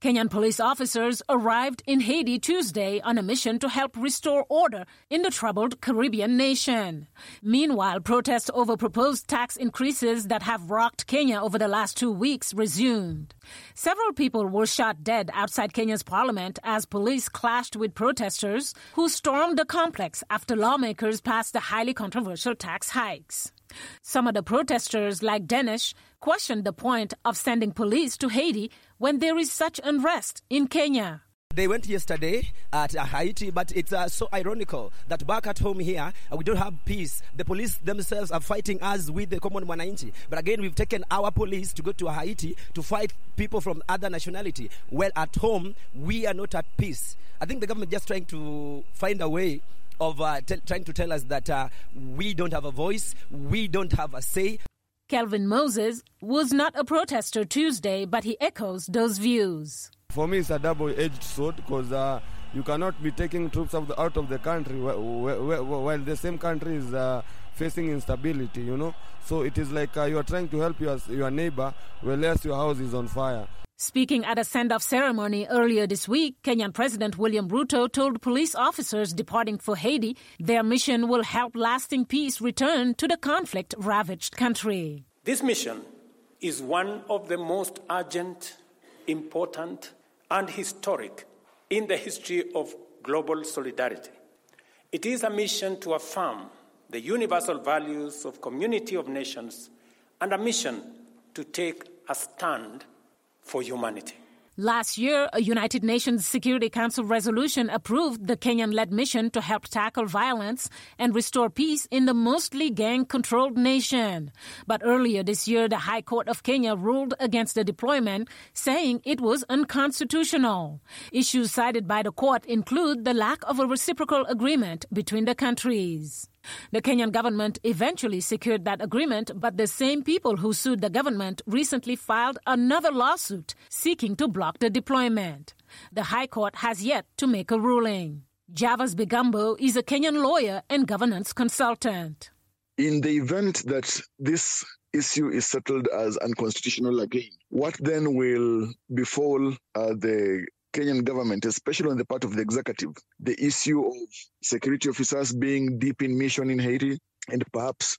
Kenyan police officers arrived in Haiti Tuesday on a mission to help restore order in the troubled Caribbean nation. Meanwhile, protests over proposed tax increases that have rocked Kenya over the last 2 weeks resumed. Several people were shot dead outside Kenya's parliament as police clashed with protesters who stormed the complex after lawmakers passed the highly controversial tax hikes. Some of the protesters, like Danish, questioned the point of sending police to Haiti when there is such unrest in Kenya. They went yesterday at Haiti, but it's so ironical that back at home here, we don't have peace. The police themselves are fighting us with the common mwananchi. But again, we've taken our police to go to Haiti to fight people from other nationality. Well, at home, we are not at peace. I think the government just trying to find a way of trying to tell us that we don't have a voice, we don't have a say. Kelvin Moses was not a protester Tuesday, but he echoes those views. For me, it's a double-edged sword because you cannot be taking troops out of the country while the same country is facing instability, you know. So it is like you are trying to help your neighbor, whereas your house is on fire. Speaking at a send-off ceremony earlier this week, Kenyan President William Ruto told police officers departing for Haiti their mission will help lasting peace return to the conflict-ravaged country. This mission is one of the most urgent, important, and historic in the history of global solidarity. It is a mission to affirm the universal values of community of nations and a mission to take a stand for humanity. Last year, a United Nations Security Council resolution approved the Kenyan-led mission to help tackle violence and restore peace in the mostly gang-controlled nation. But earlier this year, the High Court of Kenya ruled against the deployment, saying it was unconstitutional. Issues cited by the court include the lack of a reciprocal agreement between the countries. The Kenyan government eventually secured that agreement, but the same people who sued the government recently filed another lawsuit seeking to block the deployment. The High Court has yet to make a ruling. Javas Bigambo is a Kenyan lawyer and governance consultant. In the event that this issue is settled as unconstitutional again, what then will befall the Kenyan government, especially on the part of the executive, the issue of security officers being deep in mission in Haiti and perhaps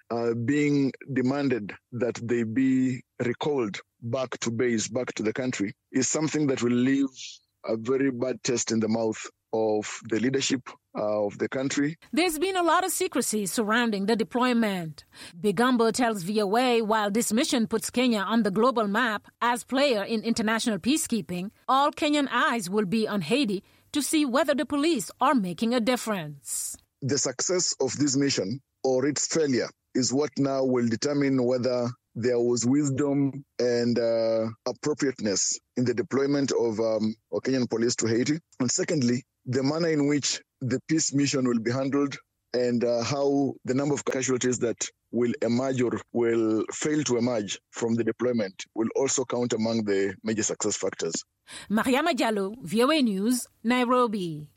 being demanded that they be recalled back to base, back to the country, is something that will leave a very bad taste in the mouth of the leadership of the country. There's been a lot of secrecy surrounding the deployment. Bigambo tells VOA while this mission puts Kenya on the global map as player in international peacekeeping, all Kenyan eyes will be on Haiti to see whether the police are making a difference. The success of this mission or its failure is what now will determine whether there was wisdom and appropriateness in the deployment of Kenyan police to Haiti. And secondly, the manner in which the peace mission will be handled and how the number of casualties that will emerge or will fail to emerge from the deployment will also count among the major success factors. Mariama Jallo, VOA News, Nairobi.